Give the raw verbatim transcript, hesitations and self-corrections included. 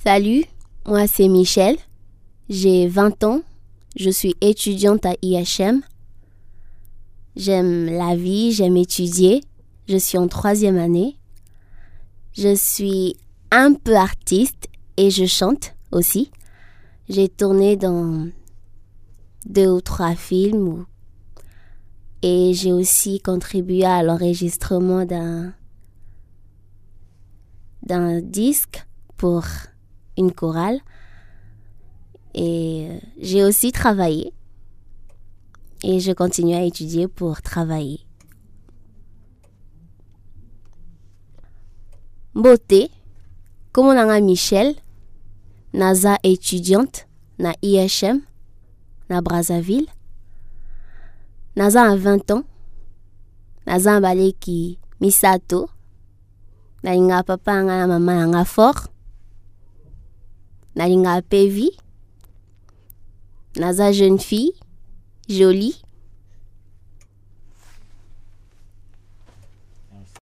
Salut, moi c'est Michel, j'ai vingt ans, je suis étudiante à I H M. J'aime la vie, j'aime étudier, je suis en troisième année. Je suis un peu artiste et je chante aussi. J'ai tourné dans deux ou trois films et j'ai aussi contribué à l'enregistrement d'un, d'un disque pour une chorale. Et j'ai aussi travaillé et je continue à étudier pour travailler. Beauté, comme on a Michel, naza étudiante na I H M, na Brazzaville. Naza a vingt ans, naza baleki misato, na linga papa nga mama nga fort, na linga pevi, naza jeune fille, jolie,